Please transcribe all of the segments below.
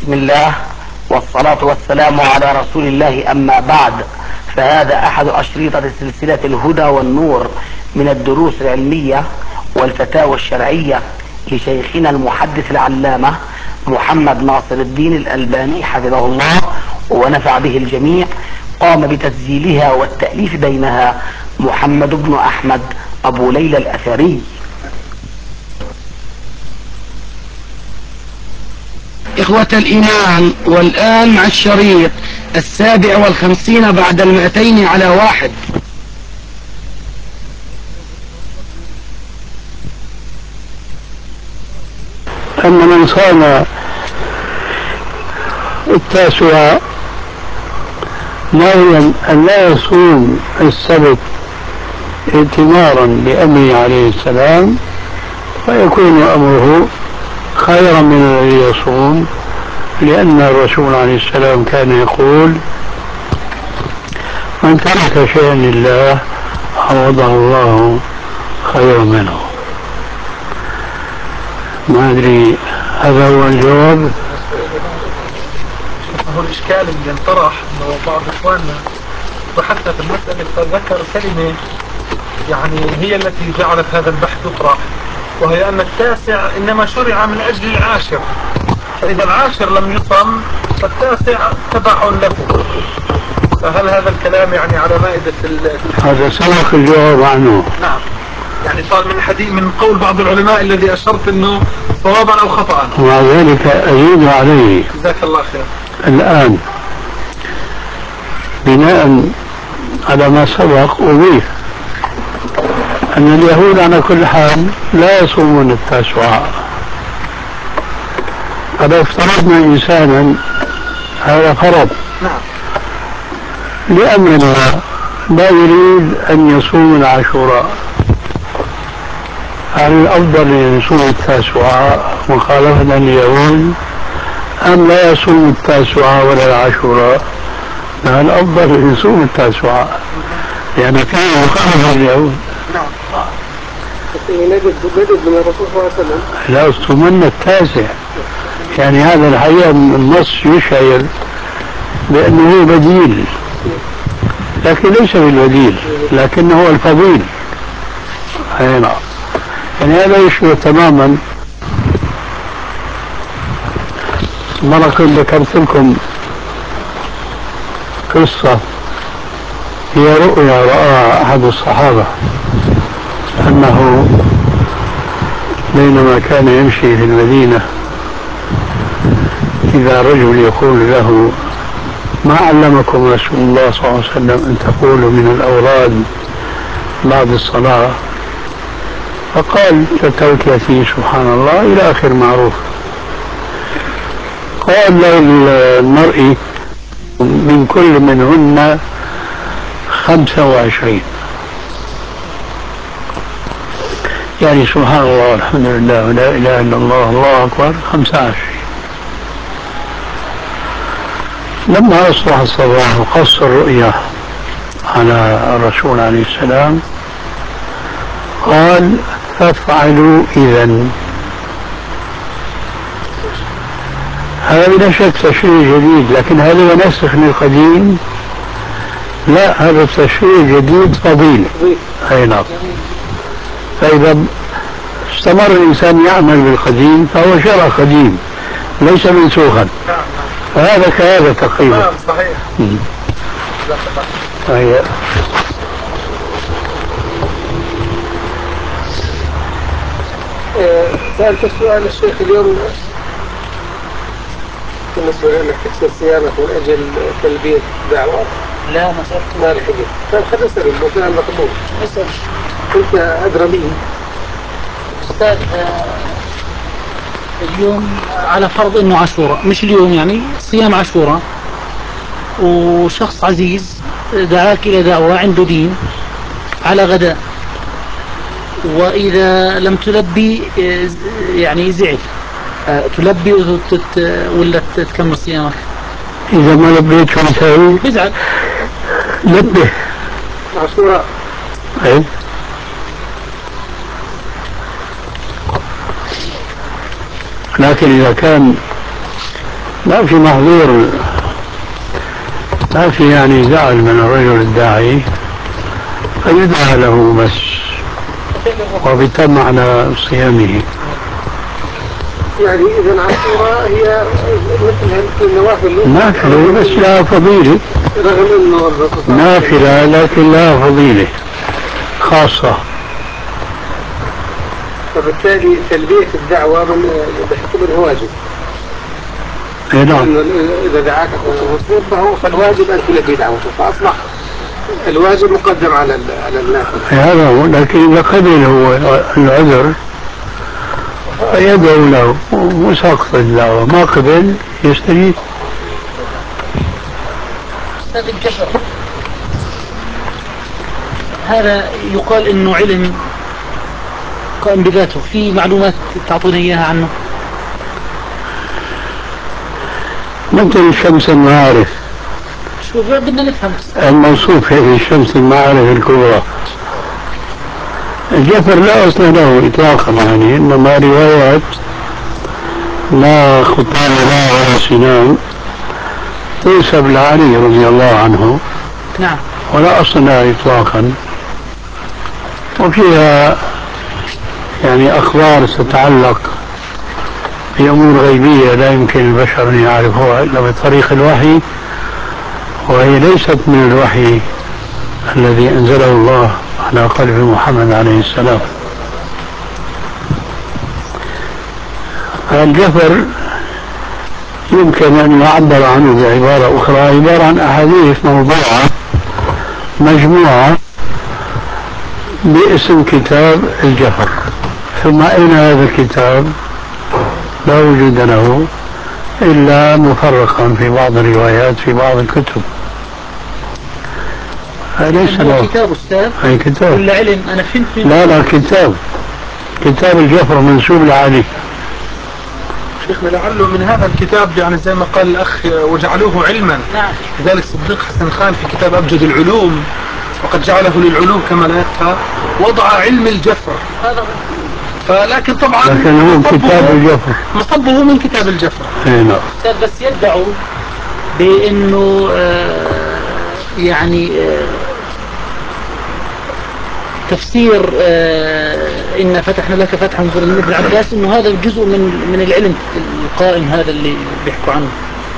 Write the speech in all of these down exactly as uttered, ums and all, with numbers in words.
بسم الله والصلاة والسلام على رسول الله، أما بعد، فهذا أحد أشريطة سلسلة الهدى والنور من الدروس العلمية والفتاوى الشرعية لشيخنا المحدث العلامة محمد ناصر الدين الألباني حفظه الله ونفع به الجميع. قام بتسجيلها والتأليف بينها محمد بن أحمد أبو ليلى الأثري. إخوة الإيمان، والآن مع الشريط السابع والخمسين بعد المئتين على واحد. أن من صام التاسع ناويا أن لا يصوم السبت ائتمارا بأمره عليه السلام فيكون أمره خيرا من الذي يصوم، لأن الرسول عليه السلام كان يقول: من ترك شيئا لله عوضه الله خيرا منه. ما أدري هذا هو الجواب. هو الإشكال اللي انطرح أنه بعض إخواننا بحث في المسألة فذكر كلمة يعني هي التي جعلت هذا البحث يطرح، وهي أن التاسع إنما شرع من أجل العاشر، فإذا العاشر لم يصم فالتاسع تبع له. فهل هذا الكلام يعني على مائدة هذا سبق الجواب عنه؟ نعم، يعني صار من حديث من قول بعض العلماء الذي أشرت أنه صوابا أو خطأ. ومع ذلك أزيد عليه. جزاك الله خير. الآن بناء على ما سبق أضيف أن اليهود على كل حال لا يصومون التاسعاء. فلو افترضنا إنسانا هذا فرض لأمرنا لا يريد أن يصوم العاشوراء، هل الأفضل أن يصوم التاسعاء مخالفة لليهود أم لا يصوم التاسعاء ولا العاشوراء؟ هل الأفضل أن يصوم التاسعاء لأن فيه مخالفة لليهود. نعم. نجد نجد من الرسول صلى الله عليه وسلم لا يصومن التاسع، يعني هذا الحقيقة النص يشعر بأنه هو بديل، لكن ليس بالبديل لكنه هو الفضيل. هنا يعني هذا يشبه تماما مرة كنت ذكرت لكم قصة، هي رؤيا رآها أحد الصحابة أنه بينما كان يمشي في المدينة إذا رجل يقول له: ما علمكم رسول الله صلى الله عليه وسلم أن تقولوا من الأوراد بعد الصلاة؟ فقال: تتوكلتي سبحان الله إلى آخر معروف. قال له المرء: من كل منهن خمسة وعشرين، يعني سبحان الله والحمد لله ولا إله إلا الله الله أكبر خمسة وعشرين. لما أصبح الصباح وقص الرؤيا على الرسول عليه السلام قال: فافعلوا إذن. هذا بلا شك تشريع جديد، لكن هل هو نسخ للقديم؟ لا، هذا التشريع جديد فضيل. أي نعم. فإذا استمر الإنسان يعمل بالقديم فهو شرع قديم ليس منسوخا، فهذا كهذا تقريبا. نعم صحيح. صحيح. سألت السؤال الشيخ اليوم بالنسبة لأنك تكسر صيامك من أجل تلبية دعوة. لا ما سألت. ما لحقت. طيب خلينا نسأل المسألة مقبول. اسأل. كنت أدرى مني. أستاذ، اليوم على فرض انه عاشوراء، مش اليوم يعني صيام عاشوراء، وشخص عزيز دعاك الى دعوة عنده دين على غداء، واذا لم تلبي يعني زعل، تلبي وتت... ولا تكمل صيامك؟ إذا ما لبيت شو نسوي؟ بزعل. لبه عاشوراء. أي. لكن إذا كان ما في محظور، ما في يعني زعل من الرجل الداعي، فيدعى له بس وبيتم على صيامه. يعني إذا العاشوراء هي مثل النوافل نافلة بس لها فضيلة، رغم أنه نافلة لكن لها فضيلة خاصة. فبالتالي تلبية الدعوة من بحكم الواجب. اي نعم. إذا دعاك الرسول فهو فالواجب أن تلبي دعوته، فأصبح الواجب مقدم على على النافل. هذا هو، لكن إذا قبل هو العذر يدعو له وساقط الدعوة، ما قبل يستجيب. أستاذ الجفر، هذا يقال إنه علم قائم بذاته، في معلومات تعطونا إياها عنه؟ مثل شمس المعارف، شو بدنا نفهم الموصوف في شمس المعارف الكبرى. الجفر لا أصل له إطلاقا، يعني إنما روايات لا خطان لا ولا سنان تنسب لعلي رضي الله عنه. نعم. ولا أصل لها إطلاقا، وفيها يعني أخبار تتعلق بأمور غيبية لا يمكن البشر أن يعرفوها إلا بطريق الوحي، وهي ليست من الوحي الذي أنزله الله على قلب محمد عليه السلام. الجفر يمكن أن يعبر عنه بعبارة أخرى، عبارة عن أحاديث موضوعة مجموعة باسم كتاب الجفر. ثم أين هذا الكتاب؟ لا وجود له إلا مفرقا في بعض الروايات في بعض الكتب. ليس له كتاب أستاذ؟ أي كتاب ولا علم؟ أنا فهمت. لا لا كتاب، كتاب الجفر منسوب لعلي. شيخنا لعله من هذا الكتاب، يعني زي ما قال الأخ وجعلوه علما. نعم. لذلك صديق حسن خان في كتاب أبجد العلوم وقد جعله للعلوم كما لا يخفى وضع علم الجفر. هذا فلكن طبعا لكن هو كتاب الجفر، مصبه من كتاب الجفر. نعم. بس يدعوا بأنه آه يعني آه تفسير آه إن فتحنا لك فتحا من ابن عباس، إنه هذا جزء من من العلم القائم هذا اللي بيحكوا عنه.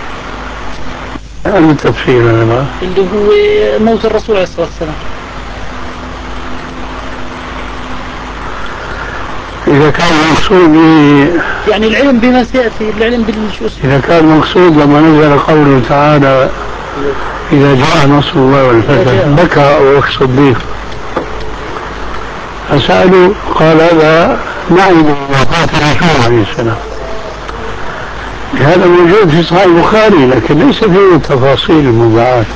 هذا التفسير هذا اللي هو موت الرسول عليه الصلاة والسلام. إذا كان مقصود يعني العلم بما سيأتي، العلم بالشو اسمه. إذا كان مقصود لما نزل قوله تعالى إذا جاء نصر الله والفتح بكى أبو بكر الصديق، فسألوا قال هذا نعي بوفاة الرسول عليه السلام. هذا موجود في صحيح البخاري لكن ليس فيه تفاصيل المباعات.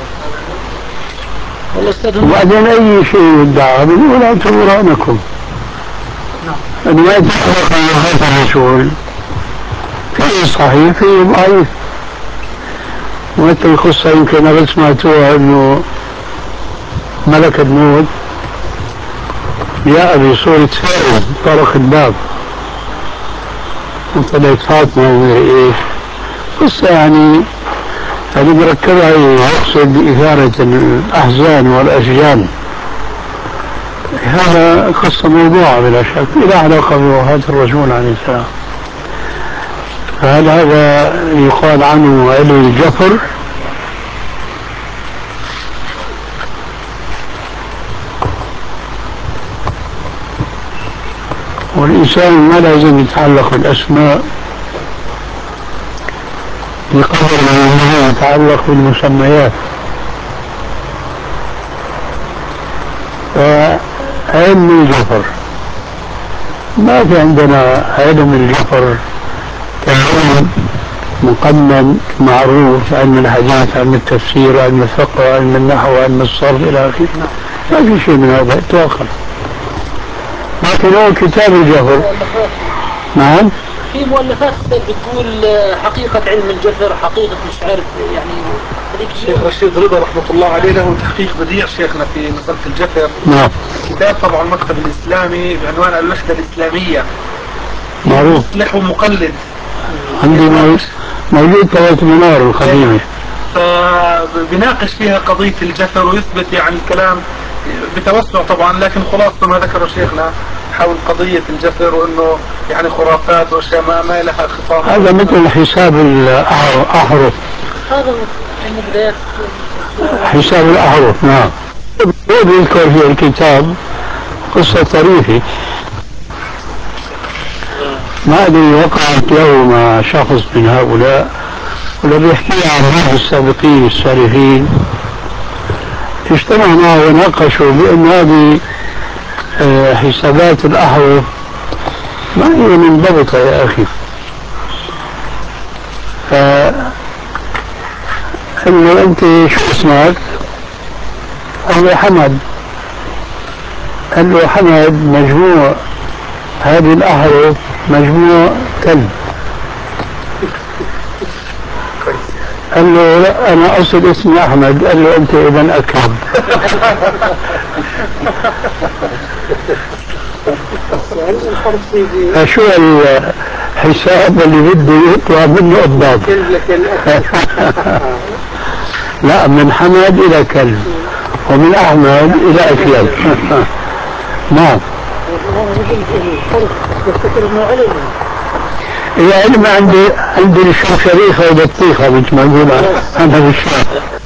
وبعدين أي شيء يدعى بنقول أنتم برهانكم. أنه ما يتحقق عن وفاة الرسول فيه صحيح فيه ضعيف. ومثل القصة يمكن أنا سمعتوها أنه ملك الموت جاء بصورة سائل طرق الباب وطلعت فاطمة ومدري إيش، قصة يعني هذه مركبة يقصد إثارة الأحزان والأشجان. هذا قصة موضوعة بلا شك، إلى علاقة بوفاة الرسول عليه السلام. فهل هذا يقال عنه علم الجفر؟ والإنسان ما لازم يتعلق بالأسماء بقدر ما يتعلق بالمسميات. فعلم الجفر ما في عندنا علم الجفر كعلم مقنن معروف، علم الحديث، علم التفسير، علم الفقه، علم النحو، علم الصرف إلى آخره. ما في شيء من هذا إطلاقا. لكن هو كتاب الجفر. نعم. في مؤلفات بتقول حقيقة علم الجفر، حقيقة مش عارف يعني. الشيخ رشيد رضا رحمة الله عليه له تحقيق بديع شيخنا في مسألة الجفر. نعم. كتاب طبعا المكتب الإسلامي بعنوان الوحدة الإسلامية. معروف. مصلح ومقلد. عندي موجود قناة المنار القديمة. فبناقش فيها قضية الجسر ويثبت يعني الكلام بتوسع طبعا، لكن خلاصة ما ذكره شيخنا حول قضية الجسر وانه يعني خرافات واشياء ما, ما لها خصام. هذا مثل حساب الأحرف. هذا من بداية حساب الأحرف. نعم. يذكر في الكتاب قصة طريفة، ما أدري وقعت له مع شخص من هؤلاء، ولا بيحكي عن بعض السابقين السالفين اجتمع معه وناقشوا بأن هذه حسابات الأحرف ما هي منضبطة يا أخي. قال له أنت شو اسمك؟ قال له حمد. قال له حمد مجموع هذه الأحرف مجموع كلب. قال له لا أنا أصل اسمي أحمد. قال له أنت إذن أكرم. شو الحساب اللي بده يطلع منه الضاد؟ لا، من حمد إلى كلب ومن أحمد إلى أكلب. نعم. هي علم عندي عندي الشريخة وبطيخة مثل ما نقول أنا بالشام.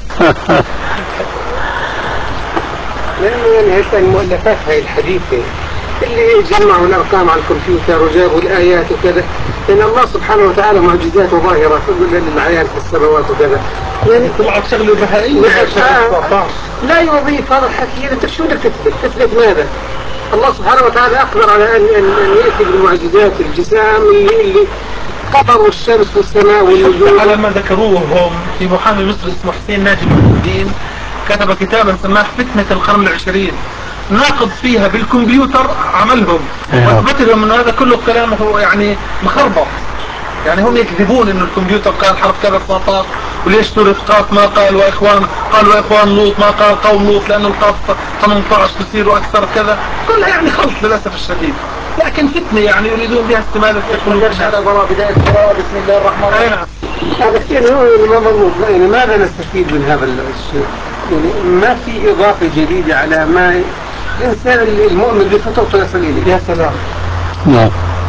لأنه هسه المؤلفات هاي الحديثة اللي جمعوا الأرقام على الكمبيوتر وجابوا الآيات وكذا، لأن الله سبحانه وتعالى معجزاته ظاهرة للعيال في السماوات وكذا، يعني طلعت شغلة بهائية. لا يضيف هذا الحكي. أنت شو بدك تثبت؟ تثبت ماذا؟ الله سبحانه وتعالى أقدر على أن أن أن يأتي بالمعجزات الجسام اللي اللي قمر والشمس والسماء والنجوم. على ما ذكروه هم في محامي مصري اسمه حسين ناجي الدين، كتب كتابا سماه فتنة القرن العشرين، ناقض فيها بالكمبيوتر عملهم واثبت لهم انه هذا كله كلام هو يعني مخربط. يعني هم يكذبون انه الكمبيوتر قال حرف كذا سقط، وليش سورة قاف ما قال واخوان قال واخوان لوط ما قال قوم لوط لانه القاف ثمانية عشر تصير اكثر كذا، كلها يعني خلط للاسف الشديد، لكن فتنة يعني يريدون بها استمالة القلوب. بداية القراءة بسم الله الرحمن الرحيم. هذا الشيء هو المضبوط. يعني ماذا نستفيد من هذا الشيء؟ يعني ما في إضافة جديدة على ما الإنسان المؤمن بفطرته يصل إليه. يا سلام. نعم.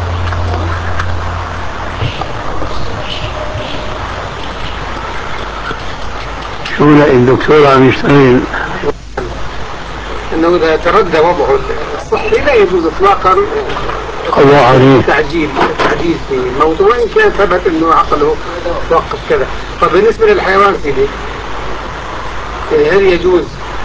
شو لا الدكتور عم يشتغل انه اذا تردى وضعه الصحي لا يجوز اطلاقا الله عليه تعجيل تعجيل في موته، وان كان ثبت انه عقله توقف كذا. طب بالنسبه للحيوان سيدي، يعني هل يجوز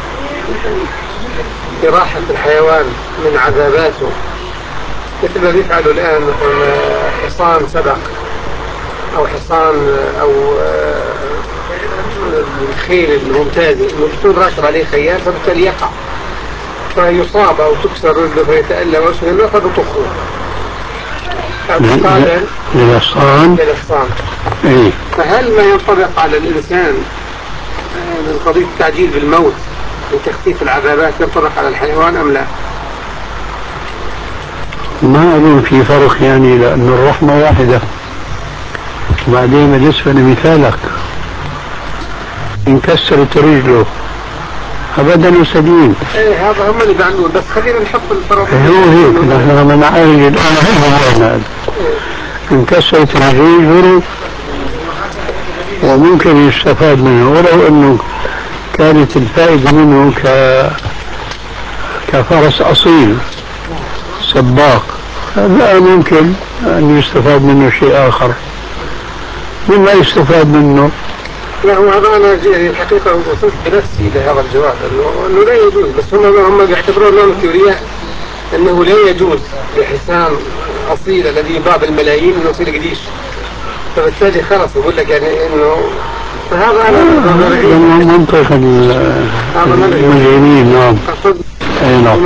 إراحة الحيوان من عذاباته مثل ما بيفعلوا الآن مثلا حصان سبق أو حصان أو الخيل الممتازة إنه بتكون راكب عليه خيال فبالتالي يقع فيصاب أو تكسر رجله فيتألم أو شيء فهذا طخه اعتقادا للحصان للحصان. إيه. فهل ما ينطبق على الإنسان من قضية التعجيل بالموت وتخفيف العذابات ينطبق على الحيوان أم لا؟ ما أظن في فرق يعني، لأن الرحمة واحدة. وبعدين بالنسبة لمثالك انكسرت رجله أبدا سليم. ايه هذا هم اللي بيعملون، بس خلينا نحط الفرض. هو هيك نحن لما نعالج الآن هذا انكسرت رجله وممكن يستفاد منه، ولو أنه كانت الفائدة منه ك كفرس أصيل سباق، لا ممكن أن يستفاد منه شيء آخر مما يستفاد منه. لا هو هذا أنا يعني الحقيقة وصلت بنفسي لهذا الجواب أنه لا يجوز، بس هم هم بيعتبرون لهم التيورياء أنه لا يجوز لحسام أصيل الذي يباع بالملايين أنه يصير قديش، فبالتالي خلاص يقول لك يعني أنه فهذا أنا منطق المجرمين. نعم. أي نعم.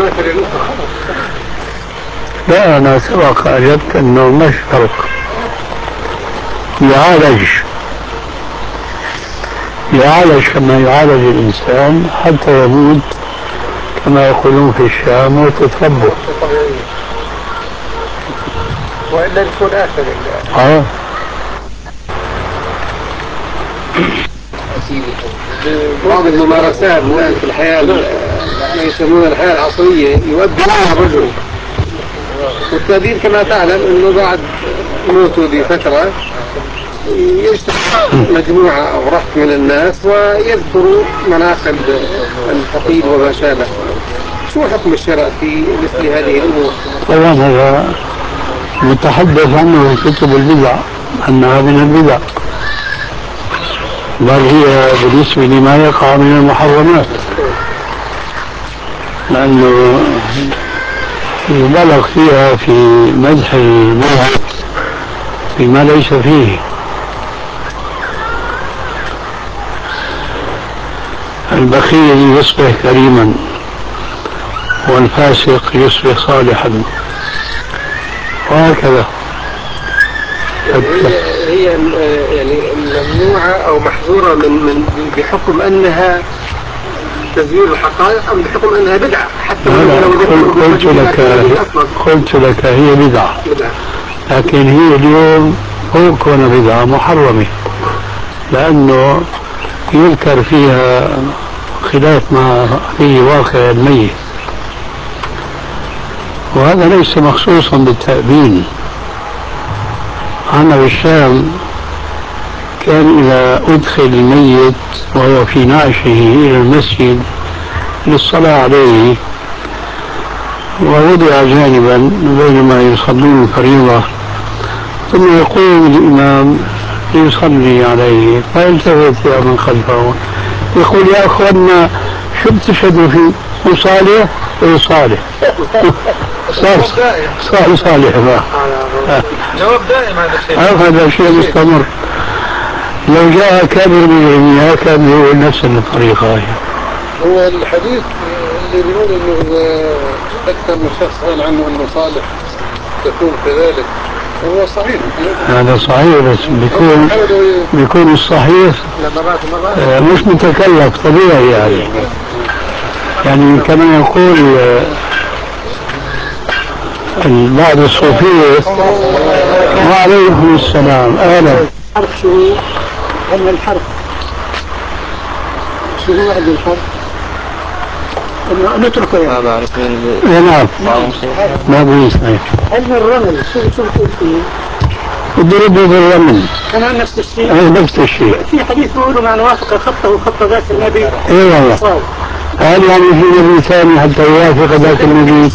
لا أنا سبق أجبت أنه مش فرق، يعالج يعالج كما يعالج الإنسان حتى يموت كما يقولون في الشام موت ربه، وإلا يكون آخر آه. بعض الممارسات الآن في الحياة ما يسمونها الحياة العصرية يؤدي إلى الرجل، والتأديب كما تعلم أنه بعد موته بفترة يجتمع مجموعة أو رهط من الناس ويذكروا مناقب الفقيد وما شابه. شو حكم الشرع في مثل هذه الأمور؟ طبعا هذا متحدث عنه في كتب البدع أنها من البدع، بل هي بالنسبة لما يقع من المحرمات، لأنه يبالغ فيها في مدح الموت بما ليس فيه. البخيل يصبح كريما والفاسق يصبح صالحا وهكذا. هي هي يعني ممنوعة أو محظورة من من بحكم أنها تزوير الحقائق أم بحكم أنها بدعة؟ حتى لو قلت لك قلت لك هي بدعة، لكن هي اليوم هو كون بدعة محرمة، لأنه يذكر فيها خلاف ما فيه واقع الميت، وهذا ليس مخصوصا بالتأبين. أنا بالشام كان إذا أدخل الميت وهو في نعشه إلى المسجد للصلاة عليه ووضع جانبا بينما يصلون الفريضة، ثم يقوم الإمام ليصلي عليه، فيلتفت إلى من خلفه يقول: يا أخوانا شو بتشهدوا فيه؟ صالح؟ إيه صالح. صالح صالح صالح ما جواب دائم هذا الشيء. هذا شيء مستمر. لو جاء كابر بالعلمية كان يقول نفس الطريقة. هو الحديث اللي بيقول انه اذا اكثر من شخص قال عنه انه صالح تكون كذلك، هو صحيح. هذا صحيح، بس بيكون بيكون الصحيح مش متكلف طبيعي يعني. يعني كما يقول بعض الصوفية وعليكم السلام أهلا. الحرف شو هو؟ علم الحرف شو هو علم الحرف؟ نتركه يعني. ما بعرف. نعم ما بيسمع. علم الرمل شو شو بتقول فيه؟ الضرب بالرمل كمان نفس الشيء. اي نفس الشيء. في حديث بيقولوا مع وافق خطه خط ذاك النبي. اي والله. هل يعني في نبي ثاني حتى يوافق ذاك النبي؟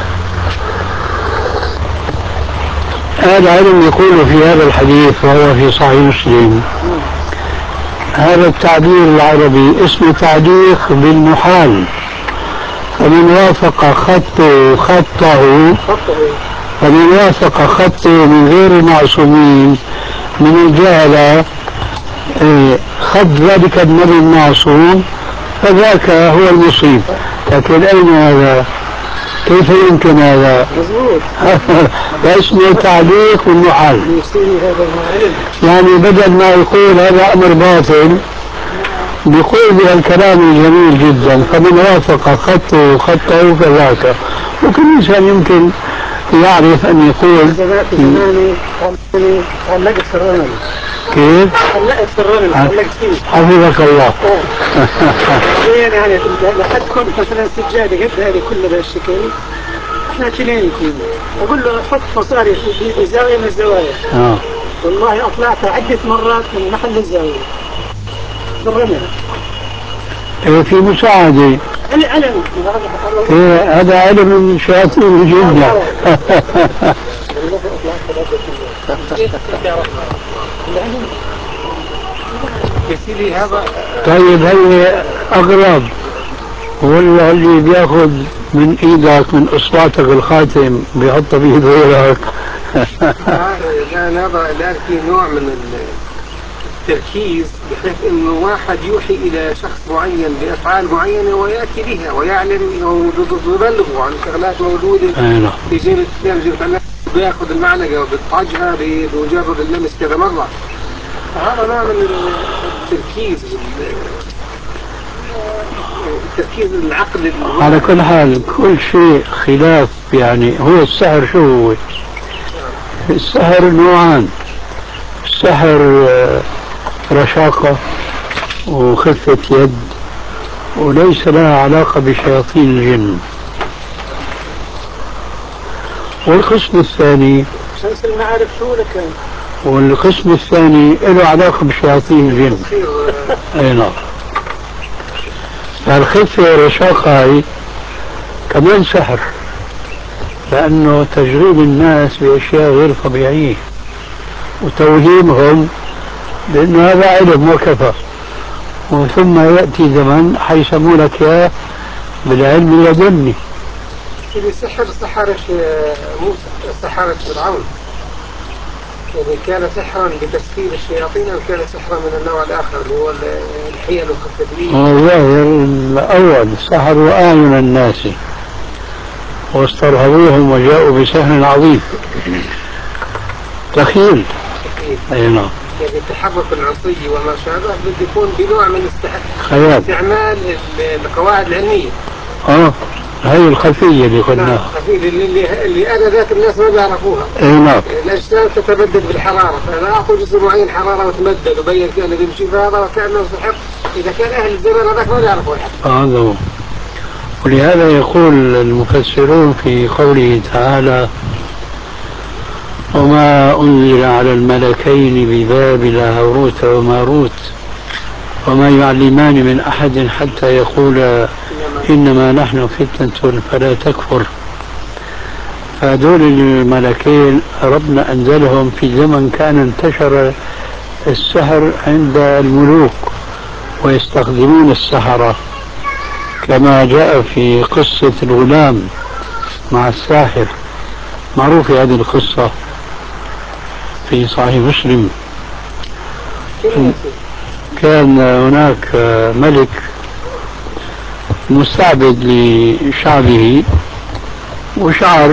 هذا علم يقول في هذا الحديث وهو في صحيح مسلم. هذا التعبير العربي اسمه تعليق بالمحال، فمن وافق خطه خطه فمن وافق خطه من غير المعصومين من الجهلة خط ذلك النبي المعصوم فذاك هو المصيب. لكن أين هذا؟ كيف يمكن هذا؟ مظبوط. اسمه تعليق بالمحال. يعني بدل ما يقول هذا أمر باطل بيقول بهالكلام الجميل جدا، فمن وافق خطه خطه فذاك. وكل إنسان يمكن يعرف أن يقول زماني علقت في الرمل. كيف؟ علقت في الرمل، علقت فيه. حفظك الله. يعني لحد كنت مثلا سجادة قد هذه كلها بهالشكل، احنا كلين يكون اقول له حط مصاري في زاوية من الزوايا. اه والله اطلعت عدة مرات من محل الزاوية بالرمل. إيه في مساعدة. علم. إيه هذا علم من شياطين الجن. طيب هي أغرب ولا اللي بياخذ من ايدك من اصبعتك الخاتم بيحط بيده غيرك؟ لا هذا الان في نوع من التركيز بحيث انه واحد يوحي الى شخص معين بافعال معينه وياتي بها ويعلم ويبلغه عن شغلات موجوده في جيب الاسلام جيب الناس، بياخذ المعلقه وبيطعجها بمجرد اللمس كذا مره. فهذا نوع من التركيز التركيز العقل. على كل حال كل شيء خلاف. يعني هو السحر شو هو؟ السحر نوعان، السحر رشاقة وخفة يد، وليس لها علاقة بشياطين الجن. والقسم الثاني عشان يصير نعرف شو لك. والقسم الثاني له علاقة بشياطين الجن. اي نعم. الخفة والرشاقة هاي كمان سحر، لأنه تجريب الناس بأشياء غير طبيعية وتوهيمهم بأنه هذا علم وكفى، وثم يأتي زمن حيسموا لك يا بالعلم اللدني. اللي سحر سحرة موسى، سحرة فرعون، يعني كان سحرا بتسخير الشياطين أو كان سحرا من النوع الآخر اللي هو الحيل والخفة؟ والله الأول سحروا أعين الناس واسترهبوهم وجاءوا بسحر عظيم. تخيل. أي نعم. يعني التحرك العصي وما شابه بده يكون بنوع من خيال، استعمال القواعد العلمية. اه هي الخفية اللي قلناها. الخفية اللي, اللي, اللي أنا ذاك الناس ما بيعرفوها. اي نعم. الأجسام تتبدد بالحرارة، فأنا أعطي جسم معين حرارة وتمدد وبين كأنه بيمشي، فهذا وكأنه سحر. إذا كان أهل الزمن هذاك ما بيعرفوا الحق. هذا هو. ولهذا يقول المفسرون في قوله تعالى: وما أنزل على الملكين ببابل هاروت وماروت وما يعلمان من أحد حتى يقولا إنما نحن فتنة فلا تكفر. فهذول الملكين ربنا أنزلهم في زمن كان انتشر السحر عند الملوك ويستخدمون السحرة، كما جاء في قصة الغلام مع الساحر، معروفة هذه القصة في صحيح مسلم. كان هناك ملك مستعبد لشعبه، وشعر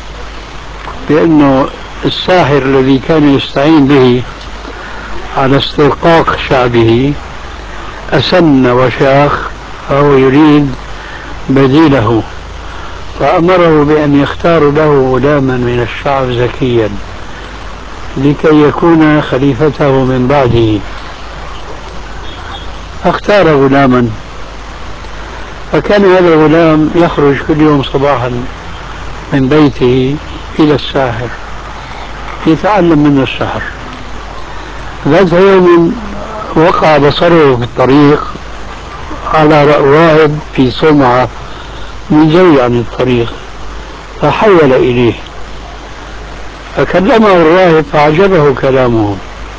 بأنه الساحر الذي كان يستعين به على استرقاق شعبه أسن وشاخ، فهو يريد بديله، فأمره بأن يختار له غلاما من الشعب ذكيا لكي يكون خليفته من بعده. فاختار غلاما، فكان هذا الغلام يخرج كل يوم صباحا من بيته إلى الساحر يتعلم منه السحر. ذات يوم وقع بصره في الطريق على راهب في صومعة من جاي عن الطريق، فحول إليه فكلمه الراهب فعجبه كلامه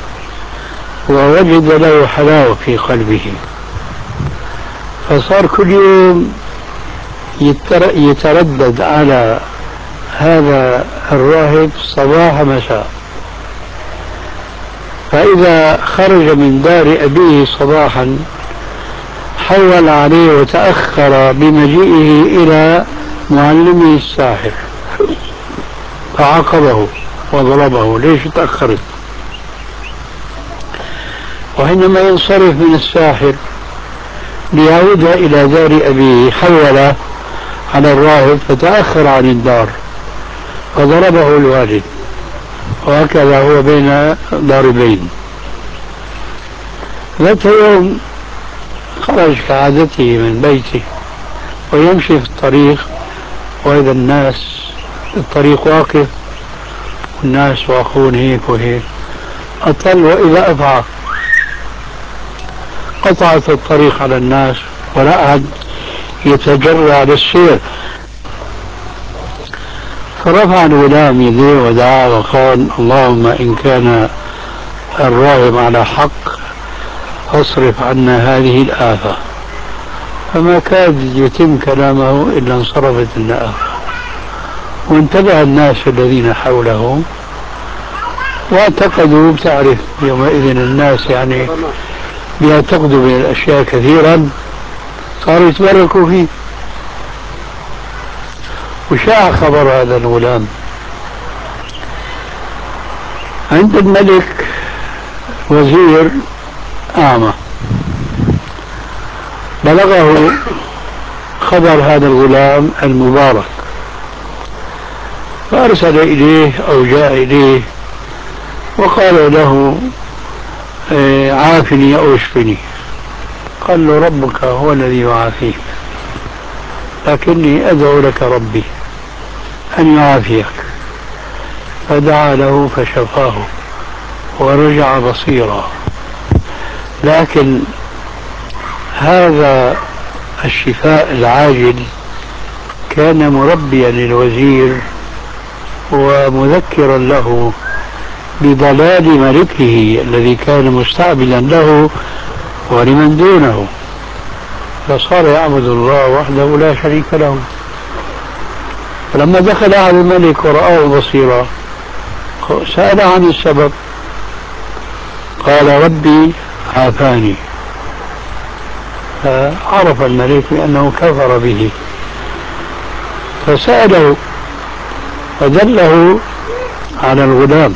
ووجد له حلاوة في قلبه، فصار كل يوم يتردد على هذا الراهب صباح مساء. فإذا خرج من دار أبيه صباحا حول عليه وتأخر بمجيئه إلى معلمه الساحر، فعاقبه وضربه: ليش تأخرت؟ وحينما ينصرف من الساحر ليعودها إلى دار أبيه حول على الراهب فتأخر عن الدار فضربه الوالد، وهكذا هو بين ضاربين. ذات يوم خرج كعادته من بيته ويمشي في الطريق، وإذا الناس الطريق واقف والناس واقفون هيك وهيك، أطل وإذا أفعى قطعت الطريق على الناس ولا أحد يتجرع للسير. فرفع الغلام يديه ودعا وقال: اللهم إن كان الراهب على حق فاصرف عنا هذه الآفة. فما كاد يتم كلامه إلا انصرفت الآفة، وانتبه الناس الذين حوله واعتقدوا، بتعرف يومئذ الناس يعني بيعتقدوا من الأشياء كثيرا، صاروا يتبركوا فيه. وشاع خبر هذا الغلام عند الملك وزير أعمى، بلغه خبر هذا الغلام المبارك، فأرسل إليه أو جاء إليه وقال له: إيه عافني أو اشفني. قال له ربك هو الذي يعافيك، لكني أدعو لك ربي أن يعافيك. فدعا له فشفاه ورجع بصيرا. لكن هذا الشفاء العاجل كان مربيا للوزير ومذكرا له بضلال ملكه الذي كان مستعبدا له ولمن دونه، فصار يعبد الله وحده لا شريك له. فلما دخل على الملك ورآه بصيرا سأل عن السبب، قال ربي عافاني. فعرف الملك بأنه كفر به فسأله فدله على الغلام.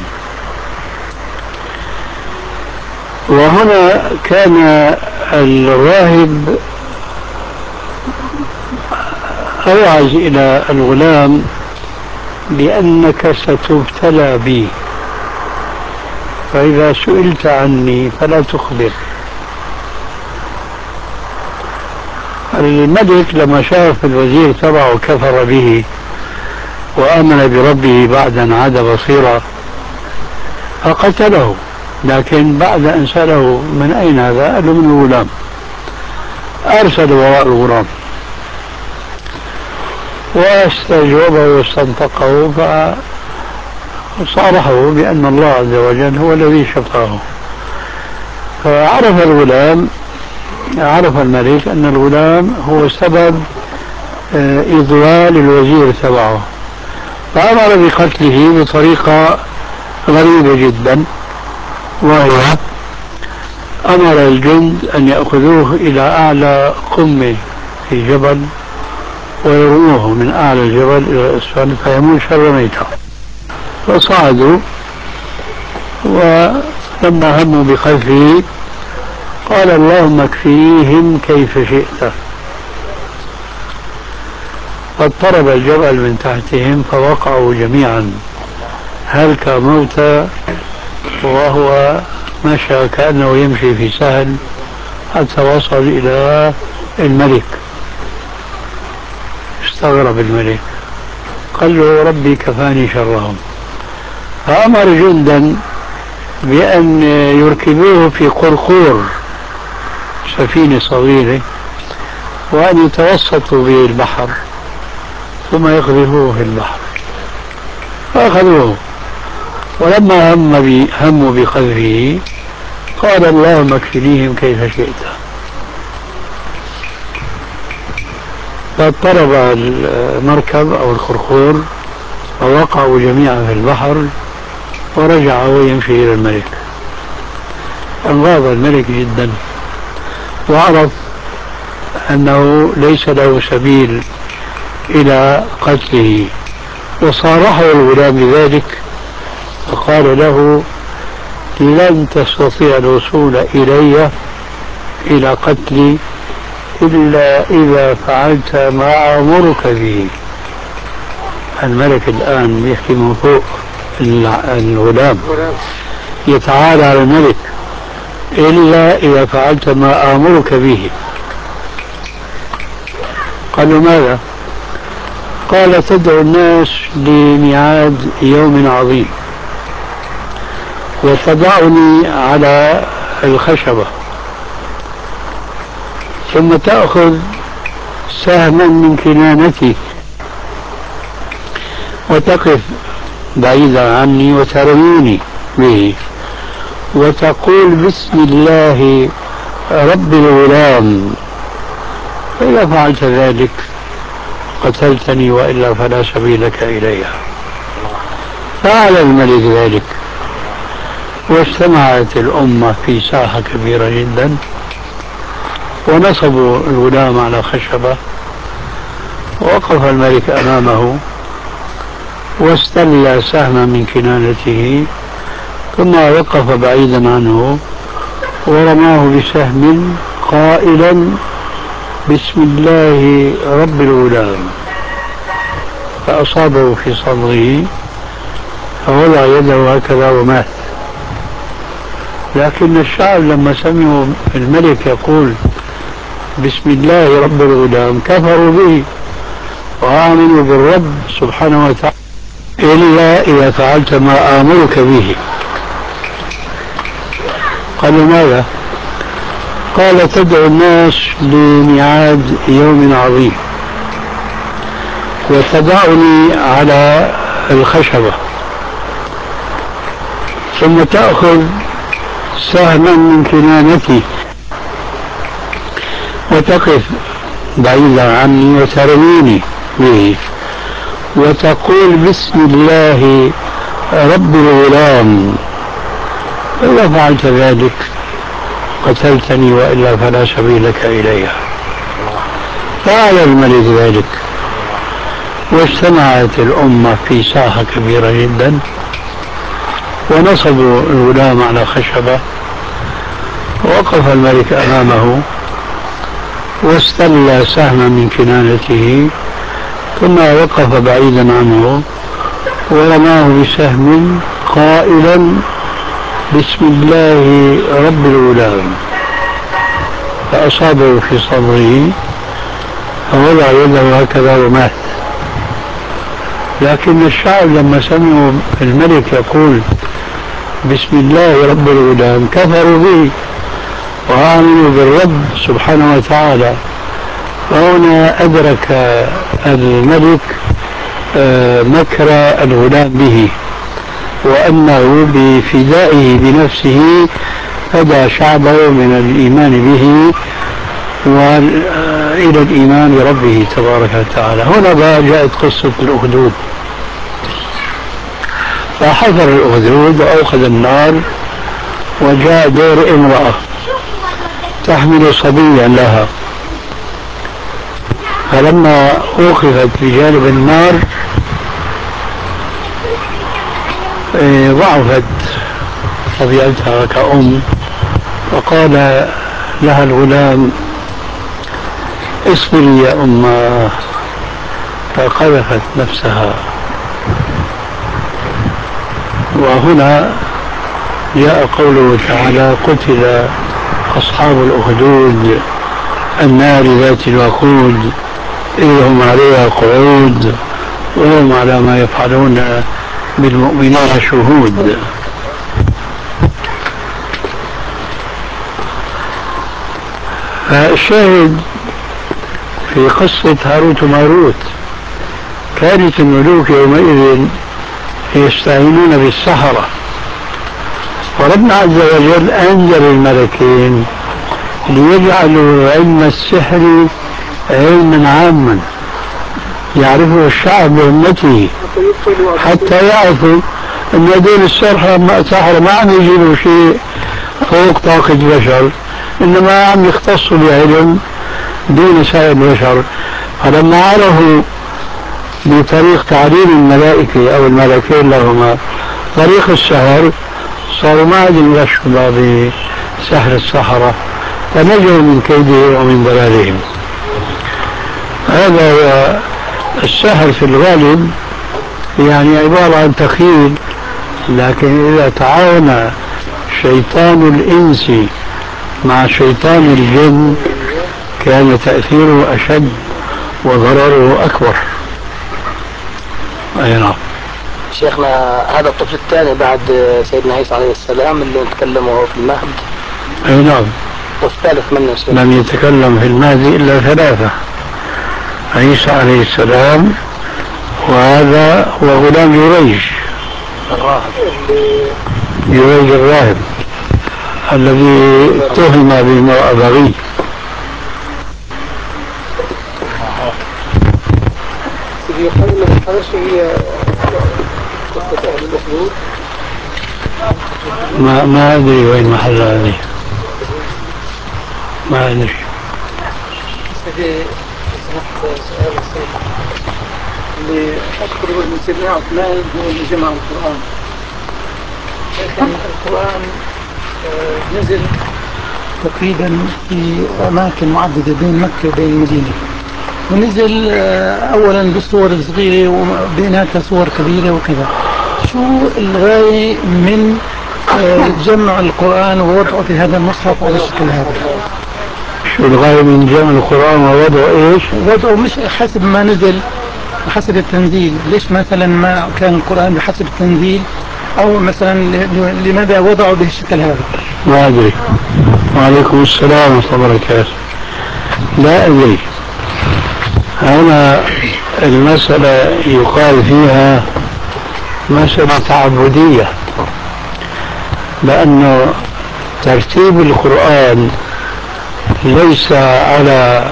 وهنا كان الراهب أوعز إلى الغلام بأنك ستبتلى بي، فإذا سئلت عني فلا تخبر. الملك لما شاف الوزير تبعه كفر به وآمن بربه بعد أن عاد بصيرا فقتله، لكن بعد أن سأله من أين هذا قال له من الغلام، أرسل وراء الغلام واستجوبه واستنطقه فصارحه بأن الله عز وجل هو الذي شفاه. فعرف الغلام عرف الملك أن الغلام هو سبب إضلال الوزير تبعه، فأمر بقتله بطريقة غريبة جدا، وهي أمر الجند أن يأخذوه إلى أعلى قمة في جبل ويرموه من أعلى الجبل إلى أسفل فيموت شر ميتا. فصعدوا ولما هموا بقتله قال اللهم اكفيهم كيف شئت، فاضطرب الجبل من تحتهم فوقعوا جميعا هلك موتى، وهو مشى كأنه يمشي في سهل حتى وصل إلى الملك. استغرب الملك قال له ربي كفاني شرهم، فأمر جندا بأن يركبوه في قرقور سفينة صغيرة وأن يتوسطوا به البحر ثم يقذفوه في البحر. فأخذوه ولما هم بي هموا بقذفه قال اللهم اكفنيهم كيف شئت، فاضطرب المركب أو الخرخور ووقعوا جميعا في البحر ورجع ويمشي إلى الملك. انغاض الملك جدا وعرف أنه ليس له سبيل إلى قتله، وصارحه الغلام بذلك فقال له لن تستطيع الوصول إلي إلى قتلي إلا إذا فعلت ما أمرك به. الملك الآن يحكي من فوق الغلام يتعالى على الملك، إلا إذا فعلت ما آمرك به. قال له ماذا؟ قال تدعو الناس لميعاد يوم عظيم وتضعني على الخشبة ثم تأخذ سهما من كنانتي وتقف بعيدا عني وترميني به وتقول بسم الله رب الغلام، فإذا فعلت ذلك قتلتني وإلا فلا سبيل لك إلي. فعل الملك ذلك واجتمعت الأمة في ساحة كبيرة جدا ونصبوا الغلام على خشبة ووقف الملك أمامه واستل سهما من كنانته ثم وقف بعيدا عنه ورماه بسهم قائلا بسم الله رب الغلام، فأصابه في صدره فوضع يده هكذا ومات. لكن الشعب لما سمعوا الملك يقول بسم الله رب الغلام كفروا به وآمنوا بالرب سبحانه وتعالى إلا إذا فعلت ما آمرك به. قالوا ماذا؟ قال تدعو الناس لميعاد يوم عظيم وتضعني على الخشبة ثم تأخذ سهما من كنانتي وتقف بعيدا عني وترميني به وتقول بسم الله رب الغلام، إذا فعلت ذلك قتلتني وإلا فلا سبيل لك إليها. فعل الملك ذلك واجتمعت الأمة في ساحة كبيرة جدا ونصبوا الغلام على خشبة. وقف الملك أمامه واستل سهما من كنانته ثم وقف بعيدا عنه ورماه بسهم قائلا بسم الله رب الغلام، فأصابه في صدره فوضع يده هكذا ومات. لكن الشعب لما سمعوا الملك يقول بسم الله رب الغلام كفروا به وآمنوا بالرب سبحانه وتعالى. فهنا أدرك الملك مكر الغلام به وأنه بفدائه بنفسه فدى شعبه من الإيمان به وإلى الإيمان بربه تبارك وتعالى. هنا بقى جاءت قصة الأخدود. فحضر الأخدود وأوقد النار وجاء دور امرأة تحمل صبيا لها، فلما أوقفت بجانب النار ضعفت طبيعتها كأم، فقال لها الغلام اصبري يا أمه، فقذفت نفسها. وهنا جاء قوله تعالى قتل أصحاب الأخدود النار ذات الوقود إذ هم عليها قعود وهم على ما يفعلون بالمؤمنين شهود. فالشاهد في قصة هاروت وماروت كانت الملوك يومئذ يستعينون بالسحرة، وربنا عز وجل أنزل الملكين ليجعلوا علم السحر علما عاما يعرفه الشعب بأمته، حتى يعرفوا أن هذول السحرة ما عم يجيبوا شيء فوق طاقة البشر، إنما عم يختصوا بعلم دون سائر البشر. فلما عرفوا بطريق تعليم الملائكة أو الملكين لهما طريق السحر صاروا ما عاد يشبه بسحر السحرة، فنجوا من كيدهم ومن ضلالهم. هذا هو السحر في الغالب، يعني عبارة عن تخيل، لكن إذا تعاون شيطان الإنس مع شيطان الجن كان تأثيره أشد وضرره أكبر. أي نعم. شيخنا هذا الطفل الثاني بعد سيدنا عيسى عليه السلام اللي تكلمه في المهد. أي نعم. والثالث من لم يتكلم في المهد إلا ثلاثة: عيسى عليه السلام، وهذا هو غلام يريج الراهب يريج الراهب الذي اتهم بامرأة بغي. ما ما ادري وين محل هذه، ما ادري. اللي أذكر من سيدنا عثمان هو اللي جمع القرآن. لكن القرآن نزل تقريبا في أماكن معددة بين مكة وبين المدينة، ونزل أولا بصور صغيرة وبينها صور كبيرة وكذا. شو الغاية من جمع القرآن ووضعه في هذا المصحف على الشكل هذا. شو الغاية من جمع القرآن ووضعه ايش؟ وضعه مش حسب ما نزل، حسب التنزيل. ليش مثلا ما كان القرآن بحسب التنزيل، او مثلا لماذا وضعوا به الشكل هذا؟ ما ادري. وعليكم السلام ورحمة الله وبركاته. لا ادري. هنا المسألة يقال فيها مسألة تعبدية، لأنه ترتيب القرآن ليس على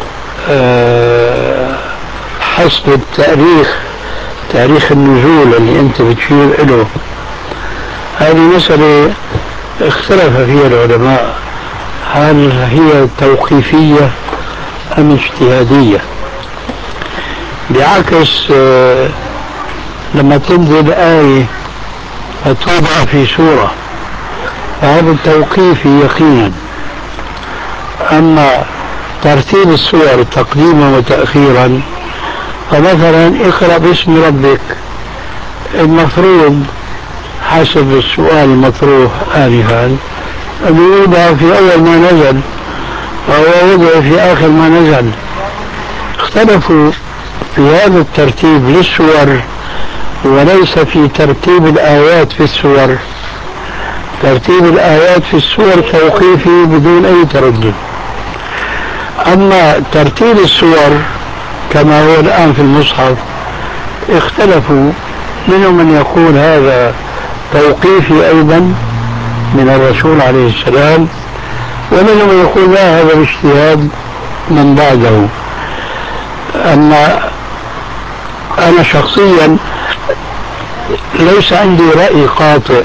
حسب التاريخ، تاريخ النزول اللي أنت بتشير إله. هذه مسألة اختلف فيها العلماء، هل هي توقيفية أم اجتهادية؟ بعكس لما تنزل آية فتوضع في سورة فهذا التوقيف يقينا. أما ترتيب السور تقديما وتأخيرا، فمثلا اقرأ باسم ربك، المفروض حسب السؤال المطروح آنفا أن يوضع في أول ما نزل وهو وضع في آخر ما نزل. اختلفوا في هذا الترتيب للسور وليس في ترتيب الآيات في السور. ترتيب الآيات في السور توقيفي بدون أي تردد. أما ترتيب السور كما هو الآن في المصحف اختلفوا، منهم من يقول هذا توقيفي أيضا من الرسول عليه السلام، ومنهم من يقول لا، هذا الاجتهاد من بعده. أما أنا شخصيا ليس عندي رأي قاطع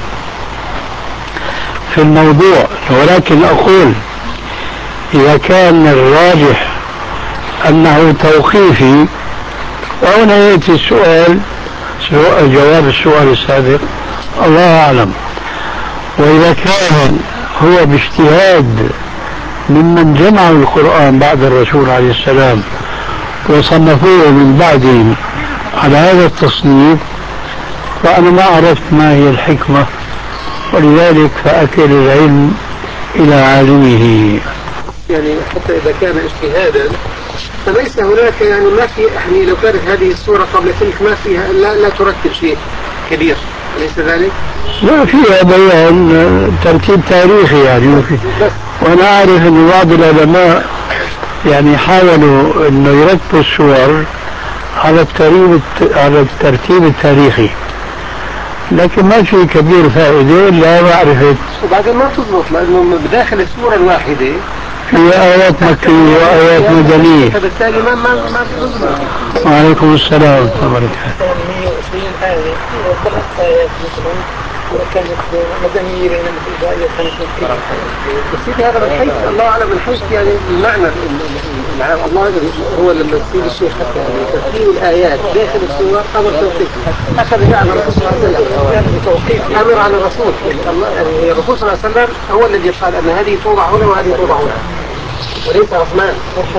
في الموضوع، ولكن أقول إذا كان الراجح أنه توقيفي وهنا يأتي السؤال، جواب السؤال السابق، الله أعلم. وإذا كان هو باجتهاد ممن جمعوا القرآن بعد الرسول عليه السلام وصنفوه من بعدهم على هذا التصنيف، فأنا ما عرفت ما هي الحكمة، ولذلك فأكل العلم إلى عالمه. يعني حتى إذا كان اجتهادا فليس هناك، يعني ما في، يعني لو كانت هذه السورة قبل تلك ما فيها، لا, لا ترتب شيء كبير، أليس ذلك؟ لا، فيها بيان ترتيب تاريخي يعني. وأنا أعرف أن بعض العلماء يعني حاولوا أنه يرتبوا السور على الترتيب على الترتيب التاريخي، لكن ما في كبير فائدة إلا معرفة. وبعدين ما تضبط، لأنه بداخل السورة الواحدة في آيات مكية وآيات مدنية، فبالتالي ما ما ما تضبط. وعليكم السلام ورحمة الله وبركاته. مئة وعشرين آية، ثلاث آيات مثلا وكانت مدنية، بينما في آية كانت مكية. بس هذا من حيث الله أعلم، من حيث يعني المعنى العام، الله هو لما يصير الشيء حتى يعني ترتيب الآيات داخل السورة أمر توقيف، أخذ على الرسول صلى الله عليه وسلم، أمر على الرسول، يعني الرسول صلى الله عليه وسلم هو الذي قال أن هذه توضع هنا وهذه توضع هنا، وليس عثمان.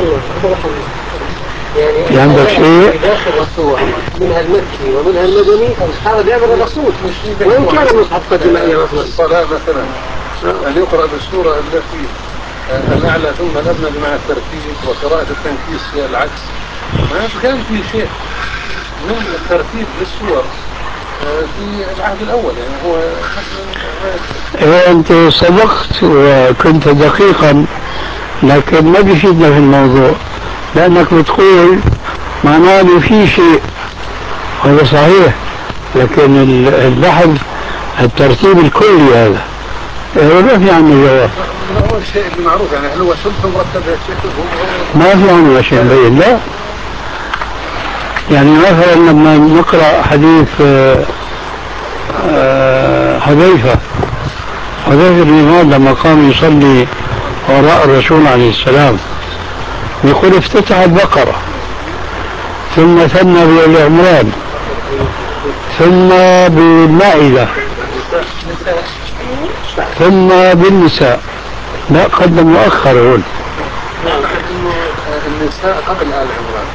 يعني عندك شيء داخل السور منها المكي ومنها المدني، هذا بأمر الرسول، وإن كان المصحف قد جمع يا رسول الصلاة مثلا أن يقرأ بالسورة التي الأعلى ثم الأدنى مع الترتيب، وقراءة التنكيس العكس. ما كان في شيء من الترتيب للسور في العهد الأول، يعني هو إيه، أنت صدقت وكنت دقيقا، لكن ما بيفيدنا في الموضوع، لأنك بتقول معناه في شيء، هذا صحيح، لكن البحث الترتيب الكلي هذا ما في عنه جواب. هو الشيء المعروف، يعني هل هو سلف مرتب الشيء؟ ما في عنه شيء مبين، لا. يعني مثلا لما نقرأ حديث حذيفة حذيفة بن اليمان لما قام يصلي وراء الرسول عليه السلام، يقول افتتح البقرة ثم ثنى بآل عمران ثم بالمائدة ثم بالنساء. لا، قدم مؤخر هون. النساء قبل آل عمران.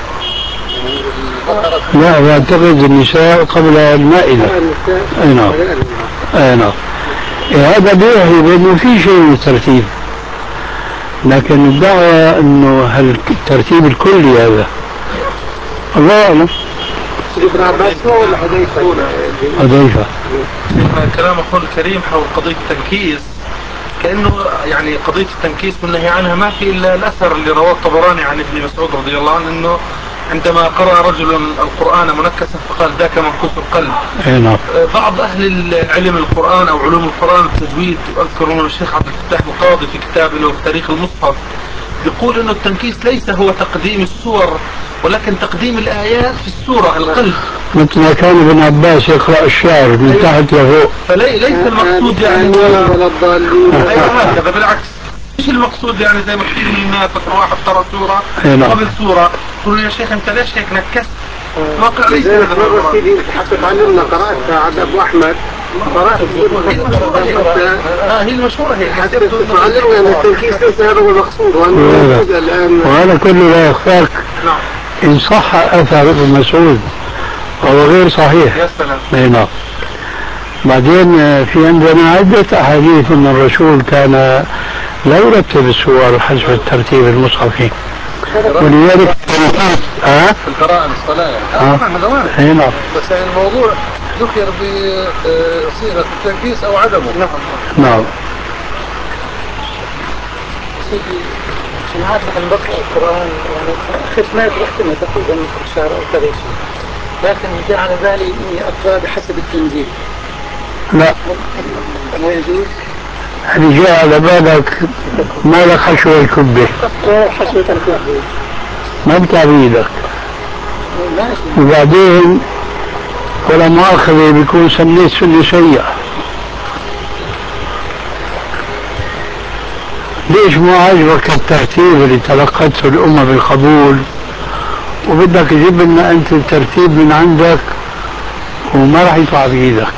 لا، أعتقد النساء قبل المائدة. أي نعم، أي نعم. هذا بيوحي بأنه في شيء من الترتيب، لكن الدعوة أنه هل الترتيب الكلي هذا الله أعلم. ابن عباس هو ولا حذيفة؟ حذيفة. كلام أخونا الكريم حول قضية التنكيس كأنه يعني قضية التنكيس والنهي عنها ما في إلا الأثر اللي رواه الطبراني عن ابن مسعود رضي الله عنه أنه عندما قرأ رجل القرآن منكسا فقال ذاك منكوس القلب. نعم. بعض أهل علم القرآن أو علوم القرآن والتجويد أذكر من الشيخ عبد الفتاح القاضي في كتاب له تاريخ المصحف يقول أنه التنكيس ليس هو تقديم السور ولكن تقديم الآيات في السورة القلب، مثل ما كان ابن عباس يقرأ الشعر من تحت لفوق. فليس المقصود يعني ولا الضالين. أيوة هكذا، بالعكس مش المقصود يعني زي ما كثير من الناس فكر واحد قرأ سورة قبل سورة تقول يا شيخ أنت ليش هيك نكست؟ واقع ليس هذا مرة سيدي حتى تعلمنا قرأتها عند أبو أحمد قرأت هي المشهورة هي حتى تعلمنا أن التنكيس ليس هذا هو المقصود وأنه الآن. وهذا كله لا يخفاك إن صح أثر ابن مسعود وهو غير صحيح. يا سلام. نعم. بعدين في عندنا عدة أحاديث أن الرسول كان لا يرتب السور حسب الترتيب المصحفي، ولذلك ها في القراءة الصلاة يعني نعم. بس يعني الموضوع ذكر بصيغة التنكيس أو عدمه. نعم نعم. عشان عارف أن بقرأ القرآن يعني ختمات بختمة تقريبا كل شهر أو كذا شيء، لكن جاء على بالي إني أقرأ بحسب التنزيل. لا ما يجوز؟ اللي جاء على بالك ما لك حشو الكبة. حشوة الكبة ما بتعبيدك. وبعدين ولا مؤاخذة بيكون سميت سنة سيئة. ليش مو عاجبك الترتيب اللي تلقته الأمة بالقبول وبدك تجيب لنا أنت الترتيب من عندك وما راح يطلع بإيدك؟